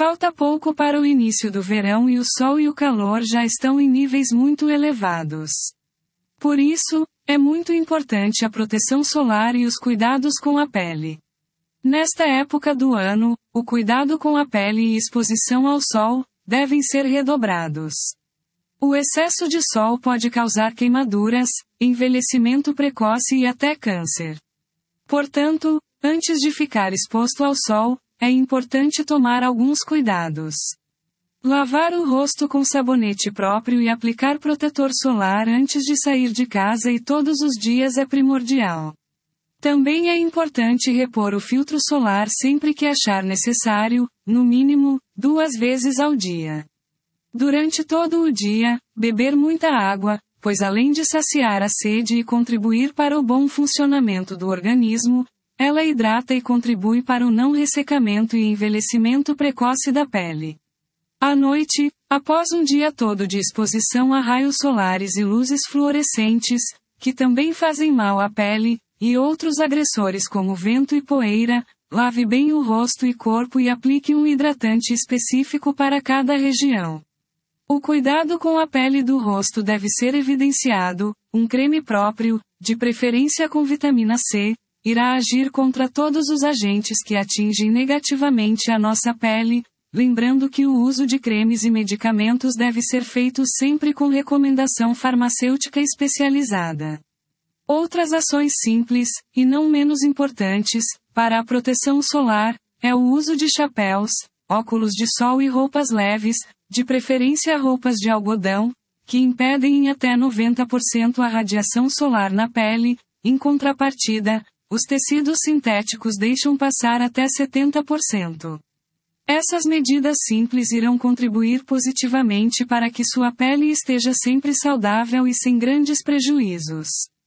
Falta pouco para o início do verão e o sol e o calor já estão em níveis muito elevados. Por isso, é muito importante a proteção solar e os cuidados com a pele. Nesta época do ano, o cuidado com a pele e exposição ao sol devem ser redobrados. O excesso de sol pode causar queimaduras, envelhecimento precoce e até câncer. Portanto, antes de ficar exposto ao sol, é importante tomar alguns cuidados. Lavar o rosto com sabonete próprio e aplicar protetor solar antes de sair de casa e todos os dias é primordial. Também é importante repor o filtro solar sempre que achar necessário, no mínimo, 2 vezes ao dia. Durante todo o dia, beber muita água, pois além de saciar a sede e contribuir para o bom funcionamento do organismo, ela hidrata e contribui para o não ressecamento e envelhecimento precoce da pele. À noite, após um dia todo de exposição a raios solares e luzes fluorescentes, que também fazem mal à pele, e outros agressores como vento e poeira, lave bem o rosto e corpo e aplique um hidratante específico para cada região. O cuidado com a pele do rosto deve ser evidenciado, um creme próprio, de preferência com vitamina C, irá agir contra todos os agentes que atingem negativamente a nossa pele, lembrando que o uso de cremes e medicamentos deve ser feito sempre com recomendação farmacêutica especializada. Outras ações simples, e não menos importantes, para a proteção solar, é o uso de chapéus, óculos de sol e roupas leves, de preferência roupas de algodão, que impedem em até 90% a radiação solar na pele. Em contrapartida, os tecidos sintéticos deixam passar até 70%. Essas medidas simples irão contribuir positivamente para que sua pele esteja sempre saudável e sem grandes prejuízos.